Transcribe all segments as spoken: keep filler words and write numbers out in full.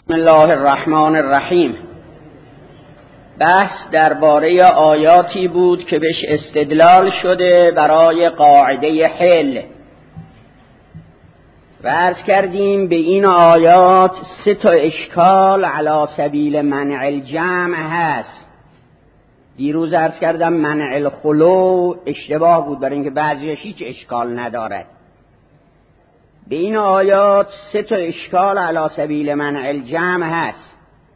بسم الله الرحمن الرحیم. بحث درباره آیاتی بود که بهش استدلال شده برای قاعده حل و عرض کردیم به این آیات سه تا اشکال علی سبیل منع الجمع هست. دیروز عرض کردم منع الخلو اشتباه بود، برای اینکه بعضیش هیچ اشکال ندارد. به این آیات سه تا اشکال علی سبیل منع الجمع هست.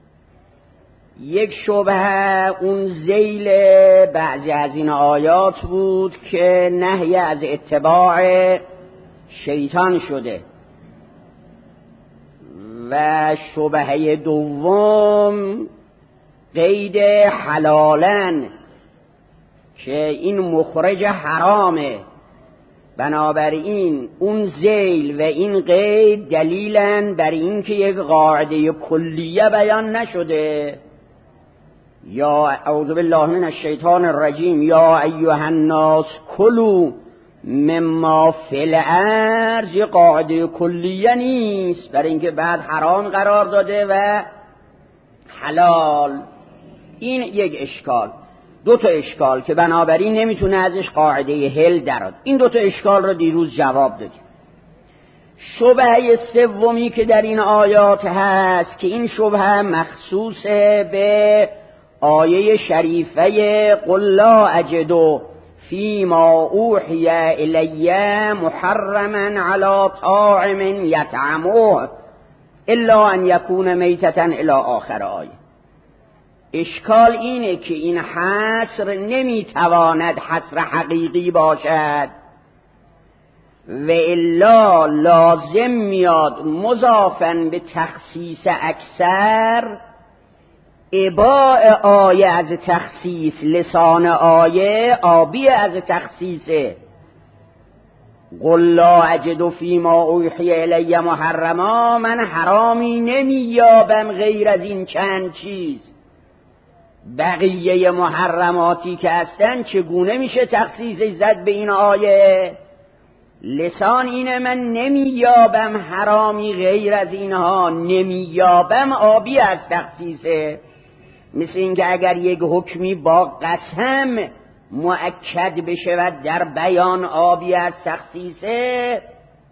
یک شبهه اون ذیل بعضی از این آیات بود که نهی از اتباع شیطان شده، و شبهه دوم قید حلالن که این مخرج حرامه. بنابراین اون ذیل و این قید دلیلن بر این که یک قاعده کلیه بیان نشده. یا اعوذ بالله من الشیطان الرجیم، یا ایها الناس کلوا مما فی الارض قاعده کلیه نیست، برای اینکه بعد حرام قرار داده و حلال. این یک اشکال. دو تا اشکال که بنابراین نمیتونه ازش قاعده حل درآد. این دو تا اشکال رو دیروز جواب دادیم. شبهه سومی که در این آیات هست که این شبهه مخصوص به آیه شریفه قل لا اجد فیما اوحی الی محرما علی طاعم یطعمه الا ان یکون میتة الی آخر آیه. اشکال اینه که این حصر نمیتواند حصر حقیقی باشد و الا لازم میاد مضافن به تخصیص اکثر، اباء آیه از تخصیص، لسان آیه آبی از تخصیصه. قل لا اجد فیما اوحی الی محرما، من حرامی نمییابم غیر از این چند چیز. بقیه محرماتی که هستن چگونه میشه تخصیصش زد به این آیه؟ لسان اینه من نمییابم حرامی غیر از اینها، نمییابم آبی از تخصیصه. مثل اینکه اگر یک حکمی با قسم مؤکد بشه و در بیان آبی از تخصیصه،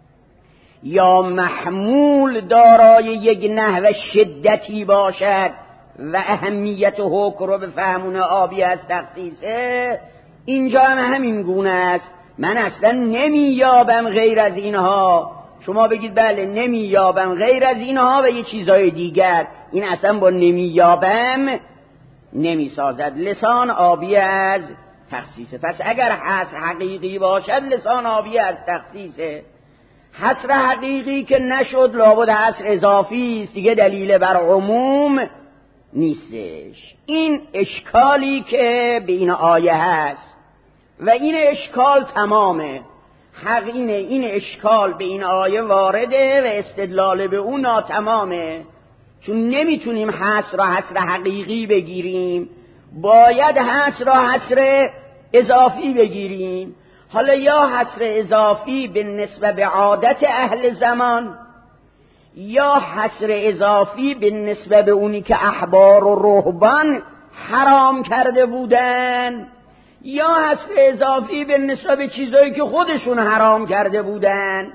یا محمول دارای یک نحو شدتی باشد و اهمیت حکم رو به فهمون آبی از تخصیصه، اینجا هم همین گونه است. من اصلا نمییابم غیر از اینها. شما بگید بله نمییابم غیر از اینها و یه چیزای دیگر، این اصلا با نمییابم نمیسازد. لسان آبی از تخصیصه. پس اگر حصر حقیقی باشد لسان آبی از تخصیصه. حصر حقیقی که نشد لابد حصر اضافی است دیگه، دلیل بر عموم نیستش. این اشکالی که به این آیه هست و این اشکال تمامه. حق اینه این اشکال به این آیه وارده و استدلال به اون ناتمامه، چون نمیتونیم حصر را حصر حقیقی بگیریم، باید حصر را حصر اضافی بگیریم. حالا یا حصر اضافی به نسبت به عادت اهل زمان، یا حصر اضافی به نسبت به اونی که احبار و رهبان حرام کرده بودن، یا حصر اضافی به نسبت به چیزایی که خودشون حرام کرده بودن.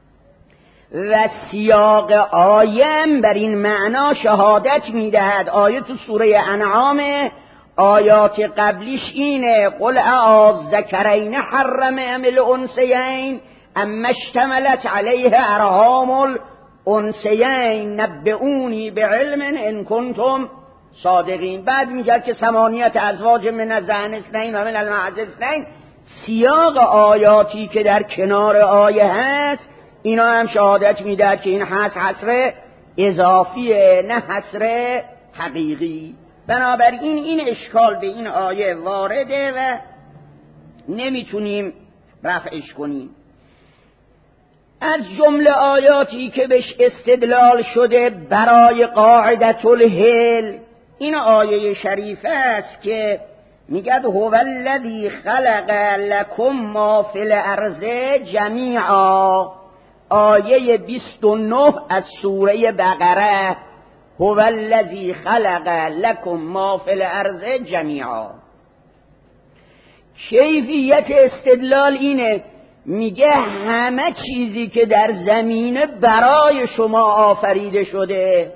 و سیاق آیم بر این معنا شهادت میدهد. آیه تو سوره انعام، آیات قبلیش اینه قل اذکرین حرم ام الانثیین اما اشتملت علیه ارحام الانثیین نبئونی بعلم ان کنتم صادقین. بعد میگه که ثمانیت ازواج من الذکر اثنین و من المعز اثنین. سیاق آیاتی که در کنار آیه هست اینا هم شهادت میدهد که این حصر حصر اضافیه نه حصر حقیقی. بنابراین این اشکال به این آیه وارده و نمیتونیم رفعش کنیم. از جمله آیاتی که بهش استدلال شده برای قاعدة الحل این آیه شریفه است که میگه هو الذی خلق لکم ما فی الارض جمیعا. آیه بیست و نه از سوره بقره. هو الذی خلق لکم ما فی الارض جمیعا. کیفیت استدلال اینه، میگه همه چیزی که در زمینه برای شما آفریده شده،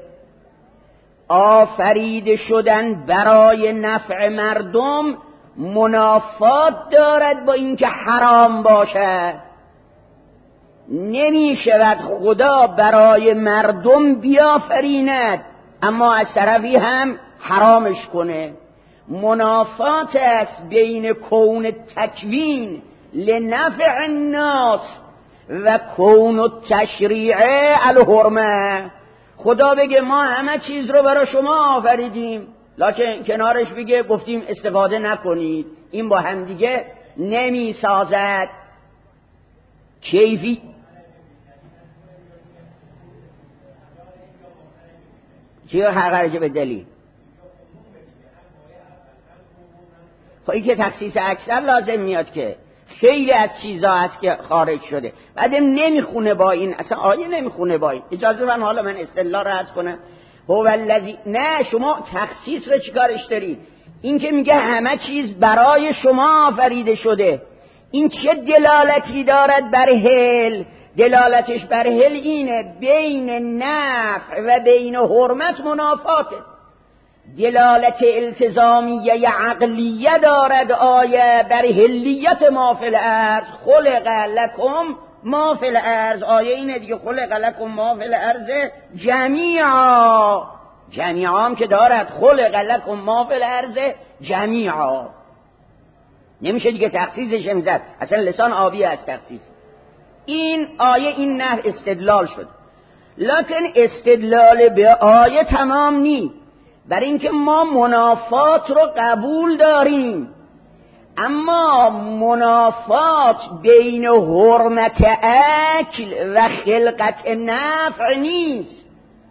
آفریده شدن برای نفع مردم منافات دارد با اینکه حرام باشد. نمی شود خدا برای مردم بیافریند اما از طرفی هم حرامش کنه. منافات است بین کون تکوین لنفع الناس و کون التشریع الحرمه. خدا بگه ما همه چیز رو برای شما آفریدیم، لکن کنارش بگه گفتیم استفاده نکنید. این با هم دیگه نمی سازد. کیفی چیه حقرجه به دلی؟ خب این که تخصیص اکثر لازم میاد که خیلی از چیزا هست که خارج شده، بعدم نمیخونه با این، اصلا آیه نمیخونه با این. اجازه من حالا من استدلال رو عرض کنم. هو الذی، نه شما تخصیص رو چیکارش داری؟ این که میگه همه چیز برای شما آفریده شده، این چه دلالتی دارد بر حل؟ دلالتش بر حل اینه بین نفع و بین حرمت منافاته. دلالت التزامیه عقلیه دارد آیه بر حلیت ما فی الارض. خلق لکم ما فی الارض، آیه اینه دیگه، خلق لکم ما فی الارض جمیعا. جمیعا هم که دارد، خلق لکم ما فی الارض جمیعا. نمیشه دیگه تخصیصش میزد، اصلا لسان آبی از تخصیص. این آیه این نه استدلال شد، لکن استدلال به آیه تمام نی. بر اینکه ما منافات رو قبول داریم، اما منافات بین حرمت اکل و خلقت نفع نیست.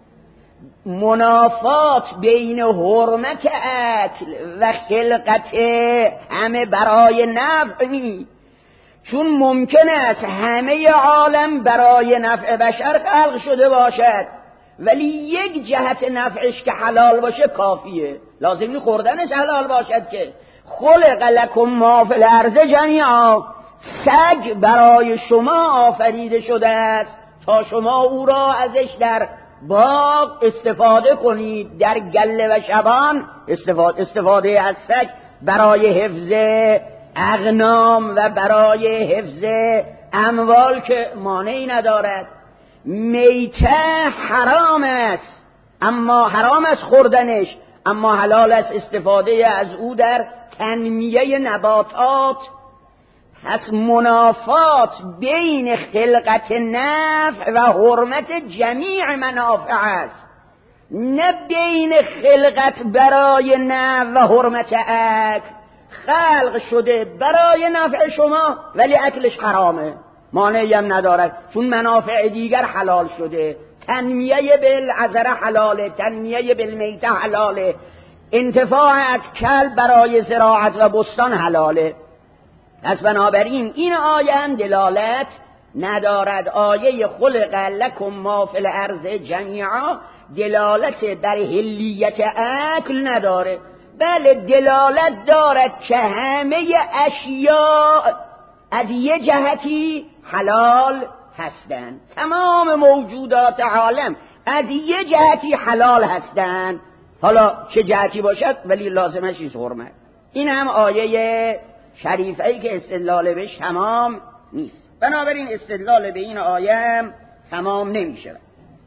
منافات بین حرمت اکل و خلقت همه برای نفع نیست، چون ممکن است همه عالم برای نفع بشر خلق شده باشد، ولی یک جهت نفعش که حلال باشه کافیه، لازم نی خوردنش حلال باشد که. خلق لکم ما فی الارض جمیعا، سگ برای شما آفریده شده است تا شما او را ازش در باغ استفاده کنید، در گله و شبان استفاده, استفاده از سگ برای حفظ اغنام و برای حفظ اموال که مانعی ندارد. میته حرام است، اما حرام است خوردنش، اما حلال است استفاده از او در تنمیه نباتات. پس منافات بین خلقت نفع و حرمت جمیع منافع است، نه بین خلقت برای نفع و حرمت اکل. خلق شده برای نفع شما ولی اکلش حرامه، مانعی هم ندارد، چون منافع دیگر حلال شده. تنمیه بالعذر حلاله، تنمیه بالمیته حلاله، انتفاع از کلب برای زراعت و بستان حلاله. پس بنابراین این آیه هم دلالت ندارد. آیه خلق لکم ما فی الارض جمیعا دلالت بر حلیت اکل نداره، بله دلالت دارد که همه اشیاء از یه جهتی حلال هستند. تمام موجودات عالم از یه جهتی حلال هستند، حالا چه جهتی باشد ولی لازمش نیست حرمت. این هم آیه شریفه‌ای که استدلال بهش تمام نیست، بنابراین استدلال به این آیه هم تمام نمیشه.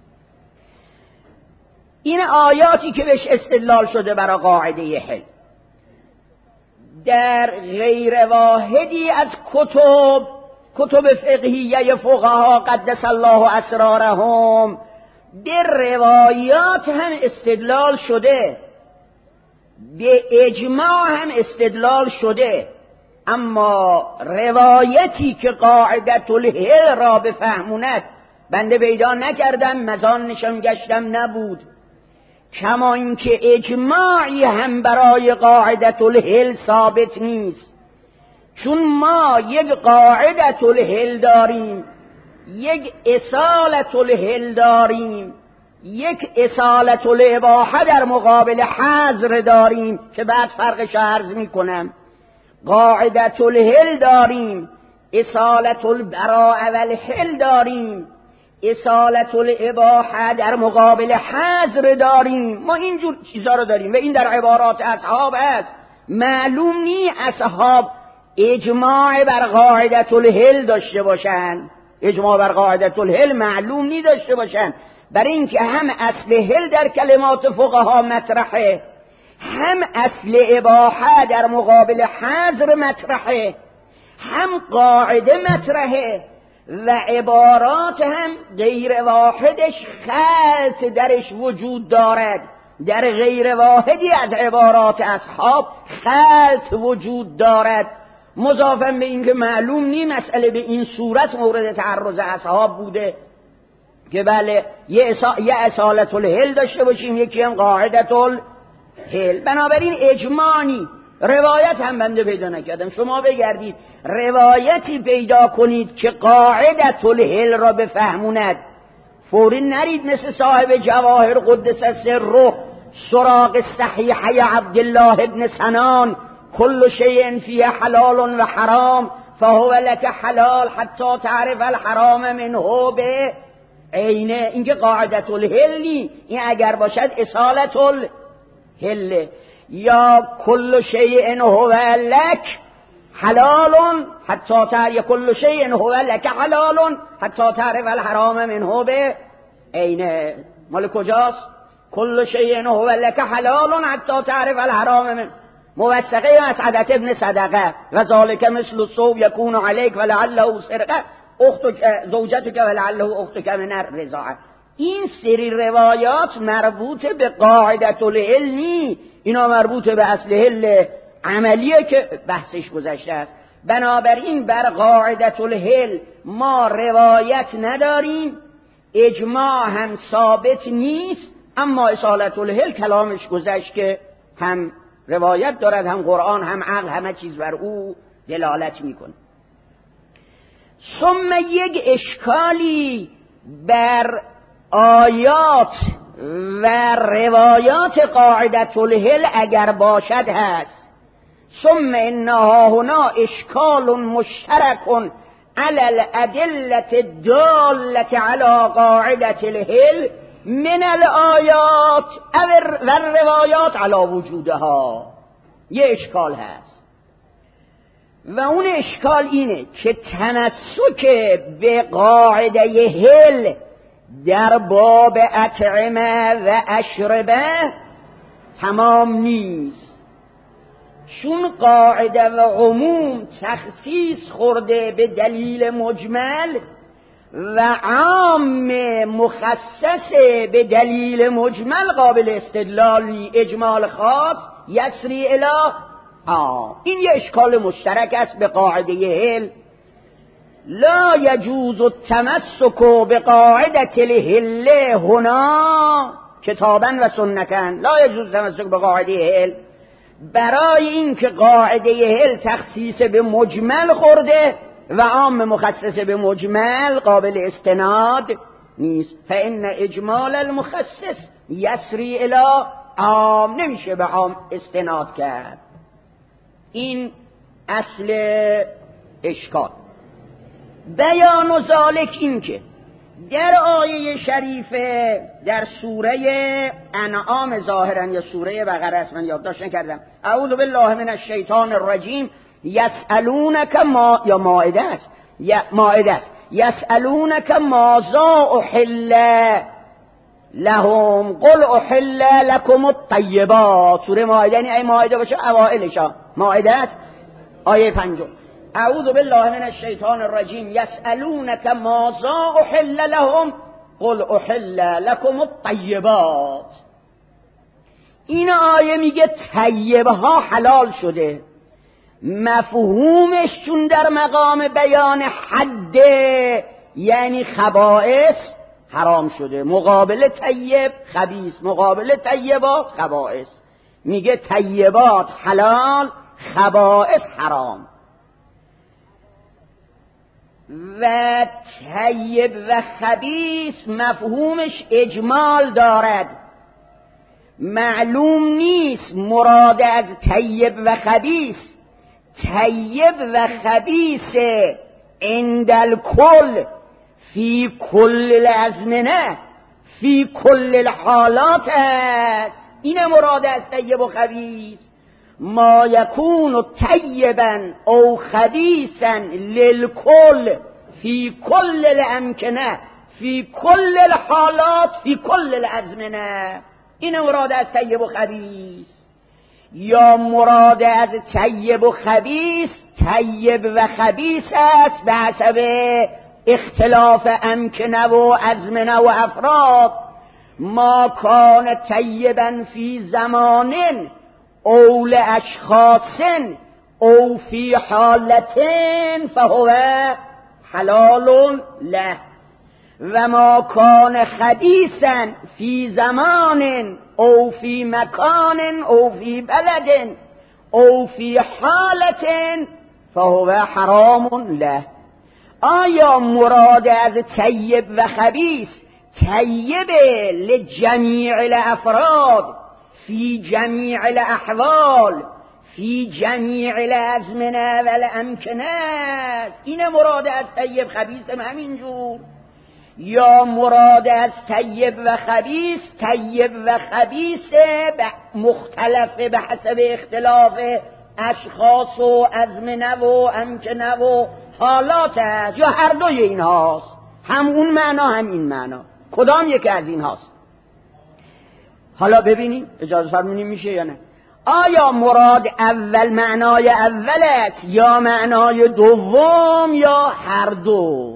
این آیاتی که بهش استدلال شده برای قاعده حل در غیر واحدی از کتب کتب فقهیه فقها قدس الله اسرارهم در روایات هم استدلال شده، به اجماع هم استدلال شده، اما روایتی که قاعدت الحل را بفهموند بنده پیدا نکردم، مزان نشان گشتم نبود. کما اینکه اجماعی هم برای قاعدت الحل ثابت نیست، چون ما یک قاعدت الحل داریم، یک اصالت الحل داریم، یک اصالت الاباحه در مقابل حظر داریم که بعد فرقش عرض میکنم. قاعدت الحل داریم، اصالت البراء والحل داریم، اصالت الاباحه در مقابل حظر داریم. ما اینجور چیزا رو داریم و این در عبارات اصحاب است. معلوم نی اصحاب اجماع بر قاعدت الحل داشته باشن، اجماع بر قاعدت الحل معلوم نی داشته باشن، برای اینکه هم اصل حل در کلمات فقها مطرحه، هم اصل اباحه در مقابل حظر مطرحه، هم قاعده مطرحه و عبارات هم غیر واحدش خلط درش وجود دارد. در غیر واحدی از عبارات اصحاب خلط وجود دارد، مضافاً به اینکه معلوم نی مسئله به این صورت مورد تعرض اصحاب بوده که بله یه, اصا... یه اصالت الحل داشته باشیم، یکی هم قاعدت الحل. بنابراین اجماعی روایت هم بنده پیدا نکردم. شما بگردید روایتی پیدا کنید که قاعدت الحل را بفهموند، فوری نرید مثل صاحب جواهر قدس سره سراغ صحیحه عبدالله ابن سنان کل شیء فیه حلال و حرام فهو لک حلال حتی تعرف الحرام منه به عینه. اینکه قاعدت الحلی، این اگر باشد اصالت الحل. یا کل شیء هو لک حلال حتی تعرف کل شیء هو لک حلال حتی تعرف الحرام منه به عینه. مال کجاست؟ کل شیء هو لک حلال حتی تعرف الحرام منه. موثقه مسعدة ابن صدقه و ذالک مثل الصوم یکون علیک ولعله سرقه اختک زوجتک ولعله اختک من الرضاعه. این سری روایات مربوط به قاعدت العلمی، اینا مربوط به اصل حل عملیه که بحثش گذشته است. بنابراین بر قاعدت الحل ما روایت نداریم، اجماع هم ثابت نیست، اما اصالت الحل کلامش گذشت که هم روایت دارد، هم قرآن، هم عقل، همه چیز بر او دلالت میکنه. ثم یک اشکالی بر آیات و روایات قاعدت الحل اگر باشد هست. ثم انها هنا اشکال مشترک علی الادله الداله علی قاعدت الحل من الآیات و الروایات علی وجودها. یه اشکال هست و اون اشکال اینه که تمسک به قاعده حل در باب اطعمه و اشربه تمام نیست، چون قاعده و عموم تخصیص خورده به دلیل مجمل و عام مخصص به دلیل مجمل قابل استدلالی، اجمال خاص یسری الی عام. این یه اشکال مشترک است به قاعده حل. لا یجوز التمسک بقاعدة الحل هنا کتابا و سنتا. لا یجوز التمسک بقاعده حل برای این که قاعده حل تخصیص به مجمل خورده و عام مخصص به مجمل قابل استناد نیست. فإن اجمال المخصص یسری الی عام، نمیشه به عام استناد کرد. این اصل اشکال. بیان و ذالک این که در آیه شریفه در سوره انعام ظاهرا یا سوره بقره است، من یادداشت نکردم، اعوذ بالله من الشیطان الرجیم، یسألونک ما یا مائده است یا مائده است یسألونک ماذا احل لهم قل احل لكم الطیبات. سوره مائده، یعنی ای مائده باشه اوائلش، مائده است آیه پنجم. اعوذ بالله من الشیطان الرجیم یسألونک ماذا احل لهم قل احل لكم الطیبات. این آیه میگه طیبه ها حلال شده، مفهومش چون در مقام بیان حد یعنی خبائث حرام شده، مقابل طیب خبیث، مقابل طیبات خبائث. میگه طیبات حلال، خبائث حرام. و طیب و خبیث مفهومش اجمال دارد. معلوم نیست مراد از طیب و خبیث طیب و خبیث عند الکل فی کل الازمنه فی کل الحالات است. این مراد از طیب و خبیث. ما یکون طیبا او خبیثا للکل فی کل الامکنه فی کل الحالات فی کل الازمنه. این مراد از طیب و خبیث. یا مراد از طیب و خبیث طیب و خبیث است به حسب اختلاف امکنه و ازمنه و افراد. ما کان طیبا فی زمان او لاشخاص او فی حالت فهو حلال له و ما کان خبیثا فی زمان او فی مکان او فی بلد او فی حالت فهو حرام له. آیا مراد از طیب و خبیث طیب لجمیع الافراد فی جمیع الاحوال فی جمیع الازمنه و الامکنه است؟ این مراد از طیب خبیث همینجور. یا مراد از طیب و خبیث طیب و خبیث مختلف به حسب اختلاف اشخاص و ازمنه و امکنه و حالات است، یا هر دوی این هاست، هم اون معنا هم این معنا، کدام یکی از این هاست؟ حالا ببینیم اجازه فرمونیم میشه یا نه. آیا مراد اول معنای اول است یا معنای دوم یا هر دو؟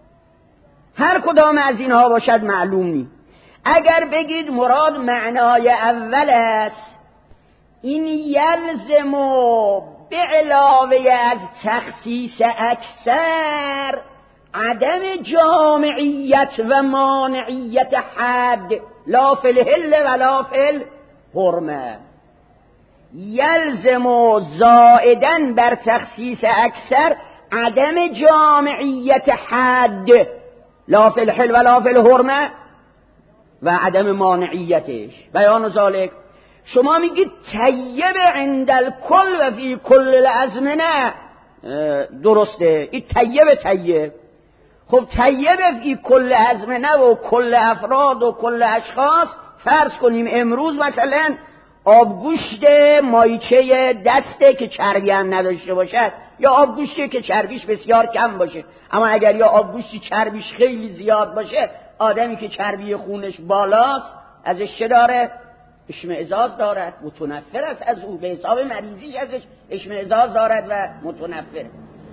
هر کدام از اینها باشد معلوم نیست. اگر بگید مراد معنای اول است، این یلزم به علاوه از تخصیص اکثر عدم جامعیت و مانعیت حد لا فی الحل ولا فی الحرمه. یلزم زائدن بر تخصیص اکثر عدم جامعیت حد لا فی الحل ولا فی الحرمه و عدم مانعیتش. بیان ذالک، شما میگید طیب عند الکل و فی کل الازمنه، درسته، این طیب طیب. خب طیب فی کل ازمنه و کل افراد و کل اشخاص، فرض کنیم امروز مثلا آبگوشت مایچه دسته که چربی هم نداشته باشد، یا آبگوشتی که چربیش بسیار کم باشه. اما اگر یا آبگوشتی چربیش خیلی زیاد باشه، آدمی که چربی خونش بالاست ازش چه داره؟ اشمئزاز دارد، متنفر است از او، به حساب مریضیش ازش اشمئزاز دارد و متنفر.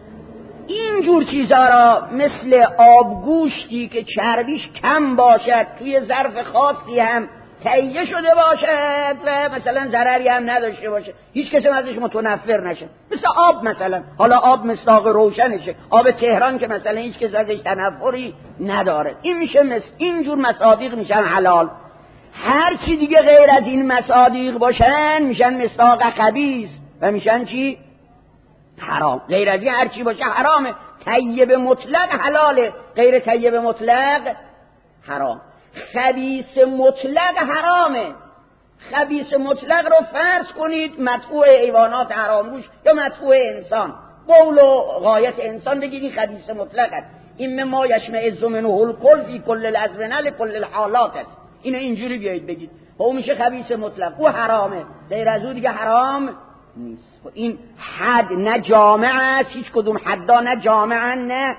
این جور چیزا را مثل آبگوشتی که چربیش کم باشد، توی ظرف خاصی هم تهیه شده باشد و مثلا ضرری هم نداشته باشه، هیچ کسی ازش متنفر نشه، مثل آب مثلا. حالا آب مصداق روشنشه، آب تهران که مثلا هیچ کسی ازش تنفری نداره. این میشه مثل اینجور مصادیق میشن حلال. هر چی دیگه غیر از این مصادیق باشن میشن مصداق خبیث و میشن چی؟ حرام. غیر از این هر چی باشه حرامه. طیب مطلق حلاله، غیر طیب مطلق حرام. خبیث مطلق حرامه. خبیث مطلق رو فرض کنید مدفوع حیوانات حرامگوش یا مدفوع انسان، قول و غایت انسان، بگید این خبیث مطلق است. این ما یشمئز منه الکل فی کل الازمنه لکل الحالات است. اینو اینجوری بیایید بگید، او میشه خبیث مطلق، او حرامه، غیر از او دیگه حرام نیست. این حد نه جامع است، هیچ کدوم حدا نه جامعا نه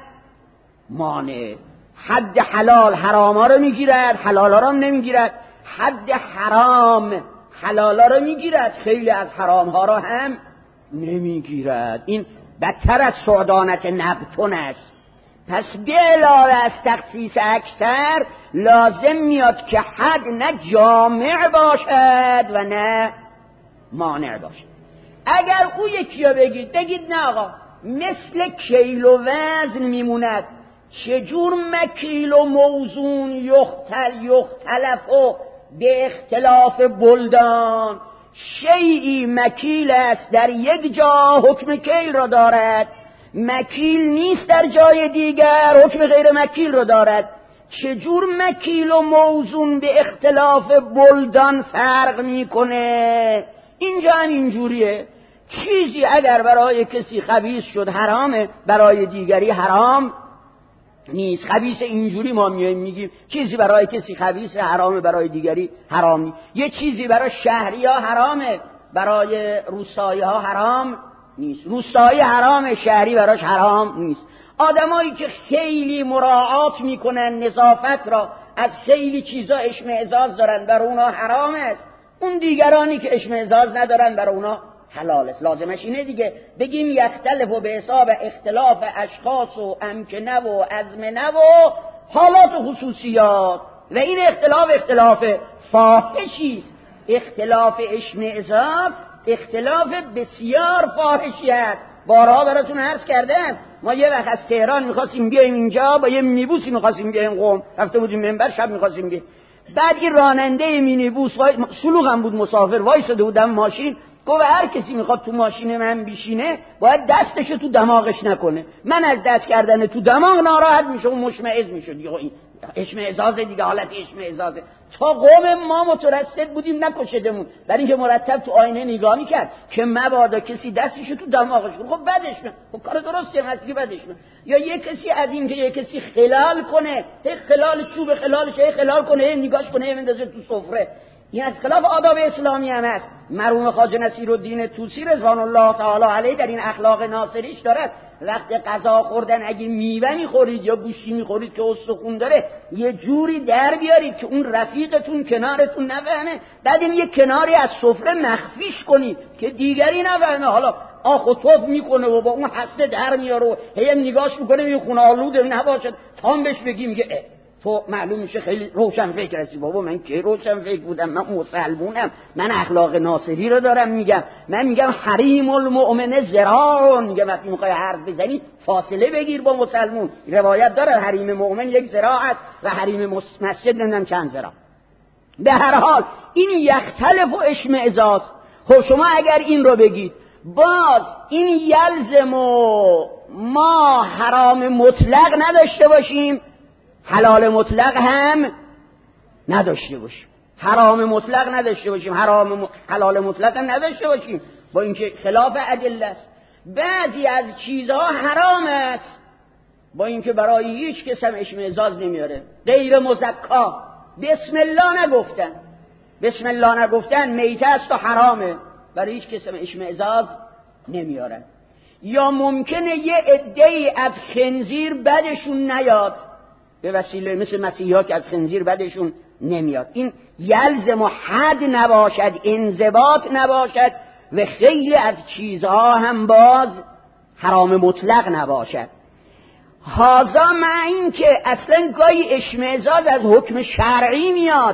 مانع. حد حلال حراما رو میگیرد، حلالا رو هم نمیگیرد. حد حرام حلالا رو میگیرد، خیلی از حرام ها رو هم نمیگیرد. این بدتر از سعدانت نبتون است. پس به علاوه از تخصیص اکثر لازم میاد که حد نه جامع باشد و نه مانع باشد. اگر او یکی رو بگید بگید نه آقا، مثل کیل و وزن میموند، چجور مکیل و موزون یختل یختلف و به اختلاف بلدان، شیئی مکیل است در یک جا حکم کیل را دارد مکیل نیست در جای دیگر حکم غیر مکیل رو دارد. چجور مکیل و موزون به اختلاف بلدان فرق میکنه؟ اینجا هم اینجوریه، چیزی اگر برای کسی خبیث شد حرامه، برای دیگری حرام نیست. خبیث اینجوری ما میایم میگیم چیزی برای کسی خبیث حرامه، برای دیگری حرام نیست. یه چیزی برای شهری ها حرامه، برای روستایی ها حرام نیست. روستایی حرامه، شهری براش حرام نیست. آدمایی که خیلی مراعات میکنن نظافت را، از خیلی چیزا اشمئزاز دارن، برای اونا حرام است. اون دیگرانی که اشمئزاز ندارن برای اونا حلال است. لازمش اینه دیگه بگیم یختلف و به حساب اختلاف اشخاص و امکنه و ازمنه و حالات و خصوصیات، و این اختلاف اختلاف فاحشی است. اختلاف اشمئزاز اختلاف بسیار فاحشی است. بارها براتون عرض کردم، ما یه وقت از تهران میخواستیم بیایم اینجا، با یه مینیبوسی میخواستیم بیایم قم، رفته بودیم منبر، شب میخواستیم بیایم. بعد این راننده مینیبوس وای... سلوغ هم بود، مسافر وایساده بودم ماشین، گفت هر کسی میخواد تو ماشین من بشینه باید دستشو تو دماغش نکنه. من از دست کردن تو دماغ ناراحت میشم و مشمئز میشد. دیگه این اشمئزازه دیگه، حالت اشمئزازه. تا قوم ما مترصد بودیم نکشدمون، برای اینکه مرتب تو آینه نگاه میکرد که مبادا کسی دستشو تو دماغش کنه. خب بدش من، خب کار درسته مسکی بدش من. یا یه کسی از این که یه کسی خلال کنه، هی خلال چوب خلالش هی خلال کنه، هی نگاش کنه، هی بندازه تو سفره، این از خلاف آداب اسلامی هم است. مرحوم خواجه نصیرالدین طوسی رضوان الله تعالی علیه در این اخلاق ناصریش دارد، وقت غذا خوردن اگه میوه میخورید یا گوشتی میخورید که استخون داره، یه جوری در بیارید که اون رفیقتون کنارتون نفهمه، بعد این یه کناری از سفره مخفیش کنید که دیگری نفهمه. حالا آخ و توف میکنه و با اون حسه در میاره و هی نگاش میکنه این خونه آلوده نباشد، تا هم بهش بگیم که تو معلوم میشه خیلی روشن فکر هستی. بابا من که روشن فکر بودم؟ من مسلمونم، من اخلاق ناصری رو دارم میگم. من میگم حریم المؤمن ذراع، میگم وقتی میخوای حرف بزنی فاصله بگیر با مسلمون. روایت داره حریم مؤمن یک ذراع است و حریم مسجد نمیدونم چند ذراع. به هر حال این یختلف و اشمئزاز. خب شما اگر این رو بگید، باز این یلزم و ما حرام مطلق نداشته باشیم، حلال مطلق هم نداشته باشیم. حرام مطلق نداشته باشیم، حرام م... حلال مطلق هم نداشته باشیم، با اینکه خلاف ادله است. بعضی از چیزها حرام است با اینکه برای هیچ کس هم اشمئزاز نمیاره. غیر مزکا، بسم الله نگفتن، بسم الله نگفتن میته است و حرامه، برای هیچ کس هم اشمئزاز نمیاره. یا ممکنه یه عده‌ای از خنزیر بدشون نیاد، به وسیله مثل مسیحی ها که از خنزیر بدشون نمیاد. این یلزم و حد نباشد، انضباط نباشد، و خیلی از چیزها هم باز حرام مطلق نباشد. هذا مع این که اصلا گاهی اشمئزاز از حکم شرعی میاد،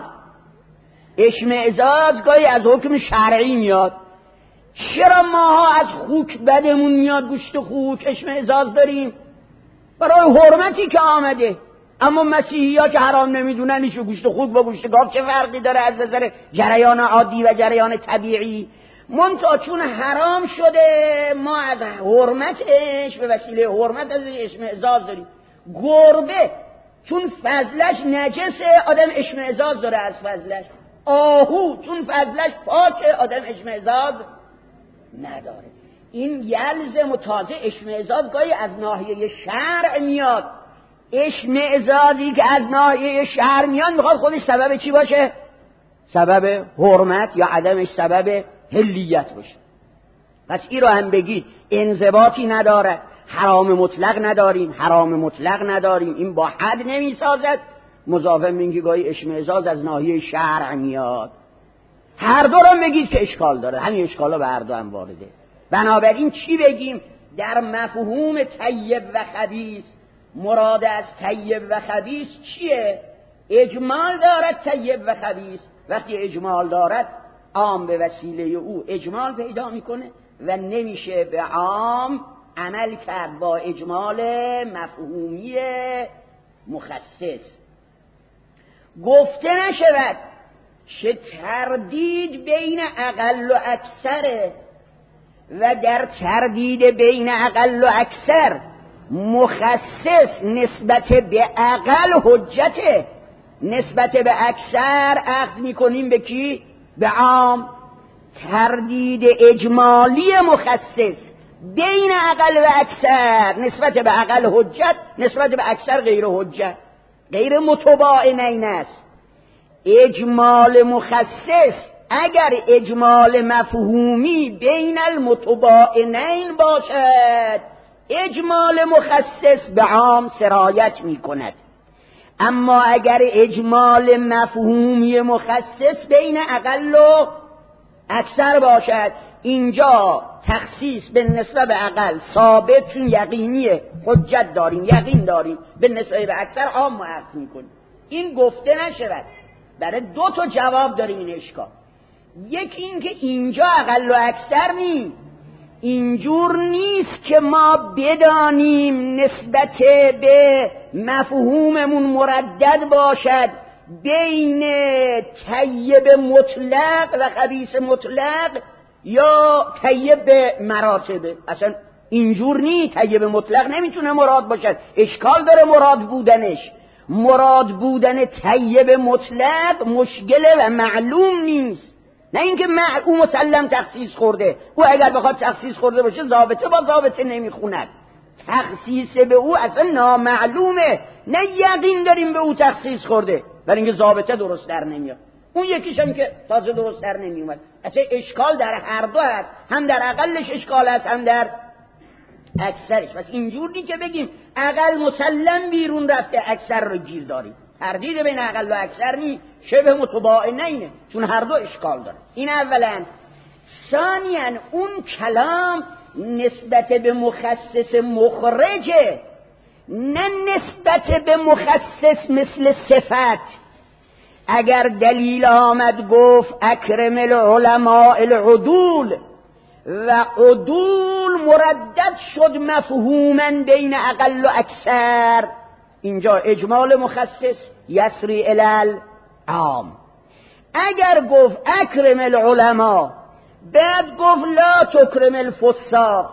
اشمئزاز گاهی از حکم شرعی میاد. چرا ماها از خوک بدمون میاد، گوشت خوک اشمئزاز داریم؟ برای حرمتی که آمده. اما مسیحی ها که حرام نمیدونن، ایشو گوشت خوک با گوشت گاو چه فرقی داره از نظر جریان عادی و جریان طبیعی؟ منتها چون حرام شده ما از حرمتش به وسیله حرمت از اشمئزاز داریم. گربه چون فضلش نجسه آدم اشمئزاز داره از فضلش. آهو چون فضلش پاکه آدم اشمئزاز نداره. این یلزم و تازه اشمئزاز گاهی از ناحیه شرع میاد. اشمئزازی که از ناحیه شرع میاد میخواد خودش سبب چی باشه؟ سبب حرمت یا عدمش سبب حلیت باشه. پس این رو هم بگید انضباطی نداره، حرام مطلق نداریم، حرام مطلق نداریم، این با حد نمیسازد. مضافه میگه گاهی اشمئزاز از ناحیه شرع میاد. هر دو رو بگید که اشکال داره، همین اشکالا به هر دو هم وارده. بنابراین چی بگیم در مفهوم طیب و خبیث؟ مراد از طیب و خبیث چیه؟ اجمال دارد طیب و خبیث. وقتی اجمال دارد عام به وسیله او اجمال پیدا میکنه و نمیشه به عام عمل کرد با اجمال مفهومی مخصص. گفته نشود چه تردید بین اقل و اکثره، و در تردید بین اقل و اکثر مخصص نسبت به اقل حجته، نسبت به اکثر اخذ میکنیم به کی؟ به عام. تردید اجمالی مخصص بین اقل و اکثر نسبت به اقل حجت، نسبت به اکثر غیر حجت، غیر متباینین است. اجمال مخصص اگر اجمال مفهومی بین المتباینین باشد، اجمال مخصص به عام سرایت می کند. اما اگر اجمال مفهومی مخصص بین اقل و اکثر باشد، اینجا تخصیص به نسبت به اقل ثابت، چون یقینیه، حجت داریم، یقین داریم، به نسبت به اکثر عام اخذ میکنیم. این گفته نشود. برای دو تا جواب داریم این اشکال. یکی این که اینجا اقل و اکثر نیست، اینجور نیست که ما بدانیم نسبت به مفهوممون مردد باشد بین طیب مطلق و خبیث مطلق یا طیب مراتبه. اصلا اینجور نیست. طیب مطلق نمیتونه مراد باشد، اشکال داره مراد بودنش. مراد بودن طیب مطلق مشکله و معلوم نیست، نه اینکه او مسلم تخصیص خورده. او اگر بخواد تخصیص خورده باشه ضابطه با ضابطه نمیخوند. تخصیص به او اصلا نامعلومه، نه یقین داریم به او تخصیص خورده، برای اینکه ضابطه درست در نمیاد. اون یکیش هم که تازه درست در نمیومد. اصلا اشکال در هر دو هست، هم در اقلش اشکال هست، هم در اکثرش. پس اینجور نی که بگیم اقل مسلم بیرون رفته، اکثر رو گیر داریم. تردید بین اقل و اکثر نی، شبه متباینینه، چون هر دو اشکال داره. این اولا. ثانیاً اون کلام نسبت به مخصص مخرجه، نه نسبت به مخصص مثل صفت. اگر دلیل آمد گفت اکرم العلماء العدول و عدول مردد شد مفهوما بین اقل و اکثر، اینجا اجمال مخصص یسری الال عام. اگر گفت اکرم العلماء بعد گفت لا تکرم الفساق،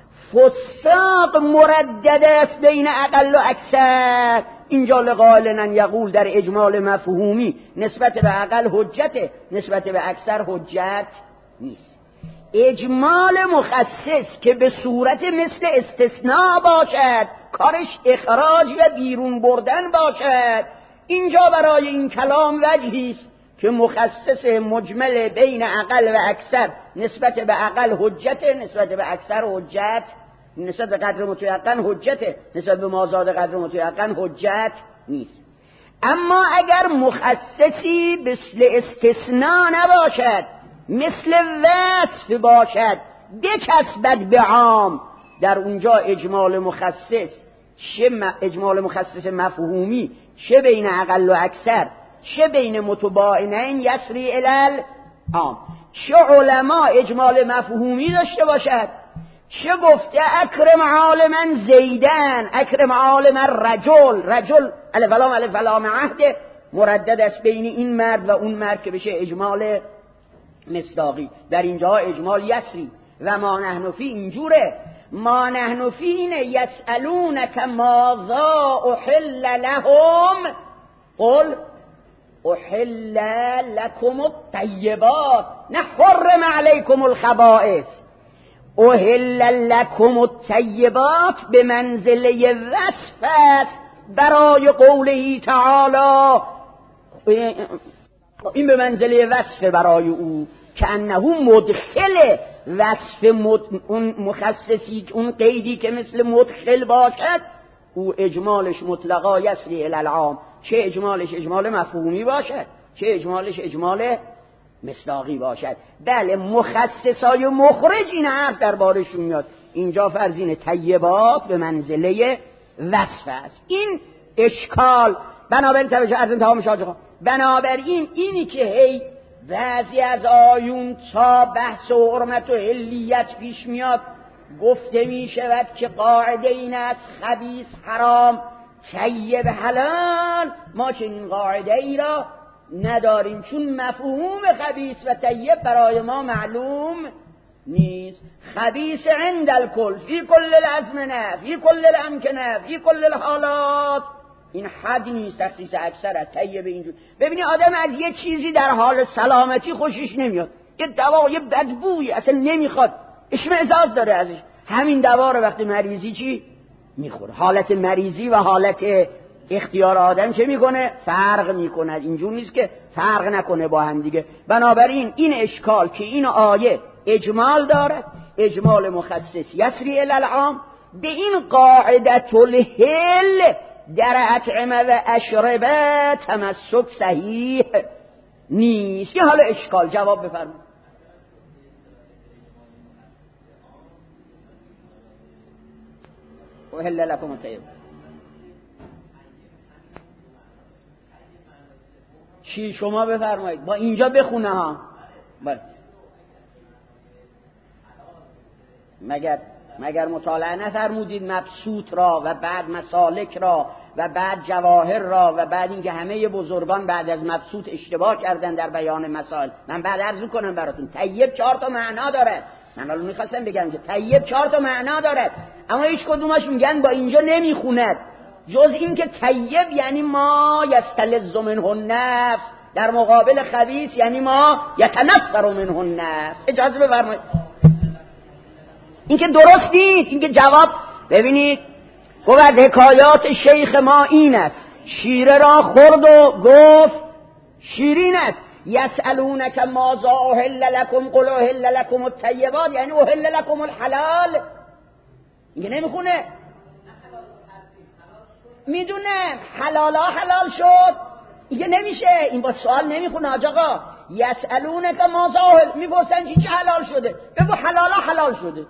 فساق مردد است بین اقل و اکثر، اینجا لقائلن یقول در اجمال مفهومی نسبت به اقل حجته، نسبت به اکثر حجت نیست. اجمال مخصص که به صورت مثل استثناء باشد، کارش اخراج و بیرون بردن باشد، اینجا برای این کلام وجهی است که مخصص مجمل بین اقل و اکثر نسبت به اقل حجته، نسبت به اکثر حجت، نسبت به قدر متیقن حجته، نسبت به مازاد قدر متیقن حجت نیست. اما اگر مخصصی مثل استثناء نباشد، مثل وصف باشد، بکسبد به عام، در اونجا اجمال مخصص، چه اجمال مخصص مفهومی، چه بین اقل و اکثر، چه بین متباینین یسری الال عام. چه علما اجمال مفهومی داشته باشد، چه گفته اکرم عالما زیدن، اکرم عالما رجل، رجل الف لام الف لام عهد مردد است بین این مرد و اون مرد که بشه اجمال مصداقی. در اینجا اجمال یسری. و ما نحن فی اینجوره، ما نحن فی اینه یسألونک ماذا احل لهم قل احل لکم الطیبات، نه حرم علیکم الخبائث. احل لکم الطیبات به منزله وصف است برای قوله تعالی، این به منزله وصف برای او که انه مدخل وصف مد... اون مخصصی، اون قیدی که مثل مدخل باشد، او اجمالش مطلقا یسری الالعام، چه اجمالش اجمال مفهومی باشد، چه اجمالش اجمال مصداقی باشد. بله مخصصای مخرج این حرف در بارشون میاد. اینجا فرضین طیبات به منزله وصف است. این اشکال بنابراین توجه از انتها مشاهده. بنابراین اینی که هی بعضی از آیون تا بحث و حرمت و حلیت پیش میاد گفته می شود که قاعده این است خبیث حرام، طیب حلال. ما چنین قاعده ای را نداریم، چون مفهوم خبیث و طیب برای ما معلوم نیست. خبیث عند الکل فی کل الازمنه فی کل الامکنه فی کل الحالات، این حد نیست تخصیص اکثر طیب اینجور. ببینی آدم از یه چیزی در حال سلامتی خوشش نمیاد، یه دوا یه بدبویی اصلا نمیخواد، اشمئزاز داره ازش، همین دوا رو وقتی مریضی چی میخوره. حالت مریضی و حالت اختیار آدم چه میکنه؟ فرق میکنه. اینجور نیست که فرق نکنه با هم دیگه. بنابراین این اشکال که این آیه اجمال دارد، اجمال مخصص یسری الالعام، به این قاعدت الحل در اطعمه و اشربه تمسک صحیح نیست. یه حال اشکال جواب بفرمایید. احل لکم الطیب چی شما بفرمایید، با اینجا بخونه ها. بله. مگر مگر مطالعه نفرمودید مبسوط را و بعد مسالک را و بعد جواهر را و بعد اینکه همه بزرگان بعد از مبسوط اشتباه کردن در بیان مسائل. من بعد عرض میکنم براتون طیب چهار تا معنا داره. من الان میخواستم بگم که طیب چهار تا معنا داره، اما هیچ کدومش میگن با اینجا نمیخوند، جز این که طیب یعنی ما یستلذ منه النفس، در مقابل خبیث یعنی ما یتنفر منه النفس. اجازه بفرمایید. این که درست نیست، این که جواب ببینید گفت حکایات شیخ ما این است، شیره را خورد و گفت شیرین است. یسألونک ماذا احل لکم قل احل لکم الطیبات، یعنی احل لکم الحلال. این که نمیخونه. میدونم حلالا حلال شد، این که نمیشه، این با سوال نمیخونه. آج آقا یسألونک ماذا احل، میپرسن چی چی حلال شده، بگو حلالا حلال شده.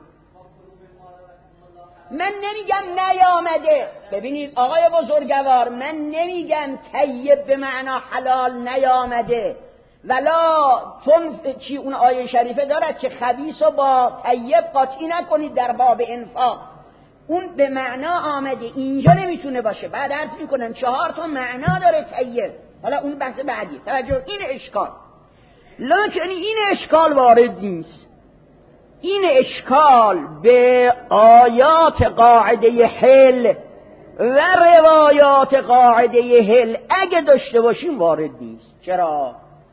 من نمیگم نیامده. ببینید آقای بزرگوار، من نمیگم طیب به معنا حلال نیامده، ولا تون چی اون آیه شریفه دارد که خبیث رو با طیب قاطی نکنید در باب انفاق، اون به معنا آمده، اینجا نمیتونه باشه. بعد عرض میکنم چهار تا معنا داره طیب، حالا اون بحث بعدی. توجه، این اشکال لکن این اشکال وارد نیست. این اشکال به آیات قاعده حل و روایات قاعده حل اگه داشته باشیم وارد نیست. چرا؟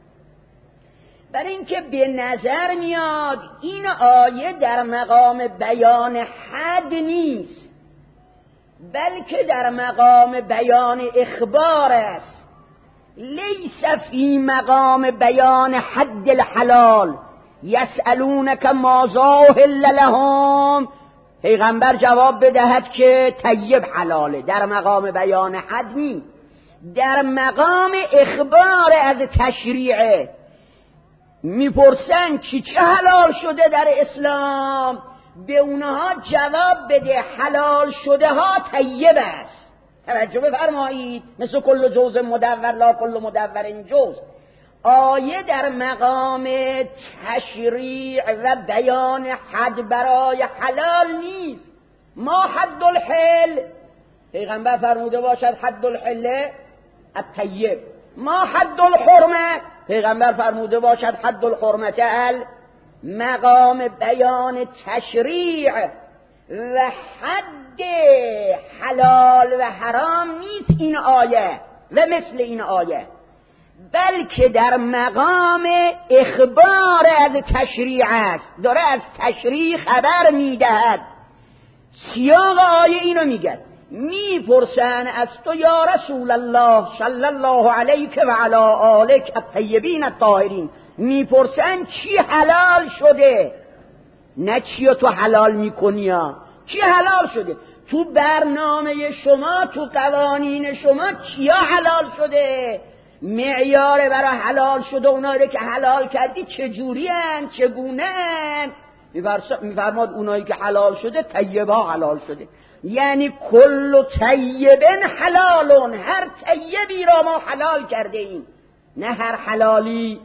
برای اینکه به نظر میاد این آیه در مقام بیان حد نیست، بلکه در مقام بیان اخبار است. لیس فی مقام بیان حد الحلال. یسألونک ماذا احل لهم، پیغمبر جواب بدهد که طیب حلاله، در مقام بیان حد نیست، در مقام اخبار از تشریعه. میپرسن چی چه حلال شده در اسلام، به اونها جواب بده حلال شده ها طیب است. توجه بفرمایید، مثل کل جوز مدور لا کل مدور جوز. آیه در مقام تشریع و بیان حد برای حلال نیست. ما حد الحل، پیغمبر فرموده باشد حد الحل الطیب. ما حد الحرمه، پیغمبر فرموده باشد حد الحرمت ال. مقام بیان تشریع و حد حلال و حرام نیست این آیه و مثل این آیه، بلکه در مقام اخبار از تشریع است، داره از تشریع خبر میدهد. سیاق آیه اینو میگه، میپرسن از تو یا رسول الله صلی الله علیک و علی آلک الطیبین الطاهرین، میپرسن چی حلال شده، نه چی تو حلال میکنی ها، چی حلال شده تو برنامه شما، تو قوانین شما چیا حلال شده، معیار برای حلال شده اونایی که حلال کردی چجوری هن، چگونه هن. میفرماد اونایی که حلال شده طیبا حلال شده، یعنی کل طیبن حلالون، هر طیبی را ما حلال کرده ایم، نه هر حلالی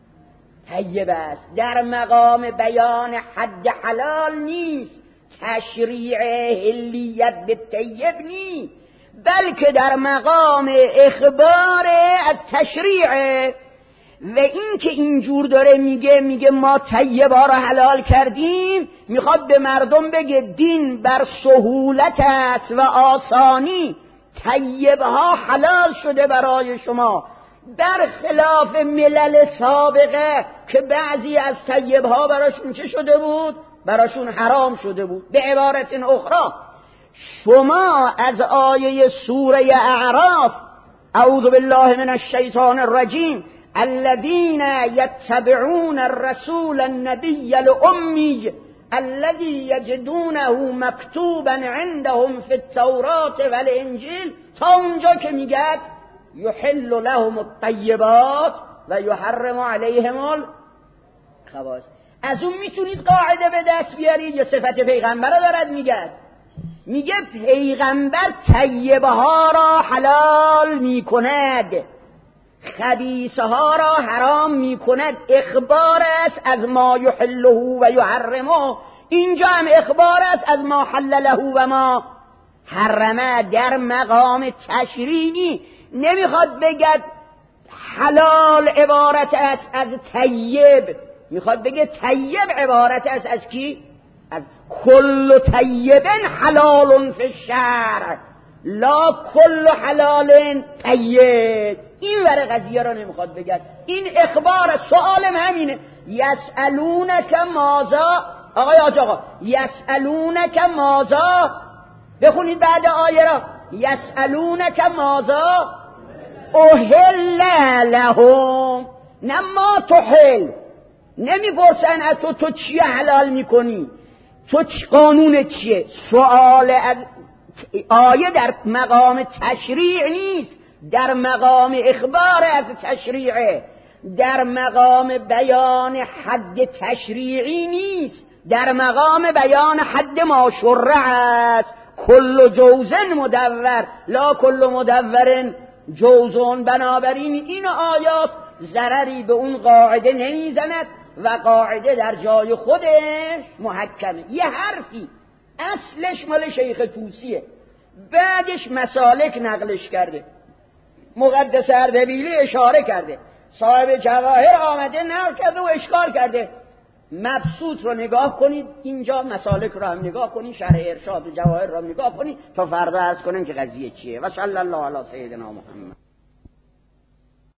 طیب است. در مقام بیان حد حلال نیست، تشریع حلیت به طیب نیست، بلکه در مقام اخبار از تشریع. و این که اینجور داره میگه میگه ما طیبا را حلال کردیم، میخواد به مردم بگه دین بر سهولت است و آسانی، طیبها حلال شده برای شما، برخلاف ملل سابقه که بعضی از طیبها براشون چه شده بود؟ براشون حرام شده بود. به عبارت اخرى شما از آیه سوره اعراف اعوذ بالله من الشیطان الرجیم الذين يتبعون الرسول النبي الأمي الذي يجدونه مكتوبا عندهم في التوراة والانجیل، تا اونجا که میگه یحل لهم الطیبات و یحرم علیهم الخبائث. از اون میتونید قاعده به دست بیارید یا صفت پیغمبر رو دارد میگه؟ میگه پیغمبر طیبه ها را حلال میکند، خبیثه ها را حرام میکند. اخبار است از ما یحله و یحرمه، اینجا هم اخبار است از ما حلله و ما حرمه. در مقام تشریعی نمیخواد بگد حلال عبارت است از طیب، میخواد بگه طیب عبارت است از کی؟ از کل طیب حلال فی الشرع لا کل حلال طیب. این ور قضیه را نمیخواد بگد، این اخبار. سوالم همینه، یسألونک ماذا، آقای آج آقا یسألونک ماذا، بخونید بعد آیه را، یسألونک ماذا احل لهم، نه ما تحل، نمیپرسن از تو تو چیه حلال میکنی، تو قانون چیه. سوال از آیه در مقام تشریع نیست، در مقام اخبار از تشریعه، در مقام بیان حد تشریعی نیست، در مقام بیان حد ما شرع است. کل جوزن مدور لا کل مدور جوزون. بنابراین این آیات ضرری به اون قاعده نمیزند و قاعده در جای خودش محکمه. یه حرفی اصلش مال شیخ طوسیه، بعدش مسالک نقلش کرده، مقدس اردبیلی اشاره کرده، صاحب جواهر آمده نقل کرده و اشکال کرده. مبسوط رو نگاه کنید، اینجا مسالک رو هم نگاه کنید، شرح ارشاد و جواهر رو هم نگاه کنید تا فردا عرض کنیم که قضیه چیه. و صلی الله علی سیدنا محمد.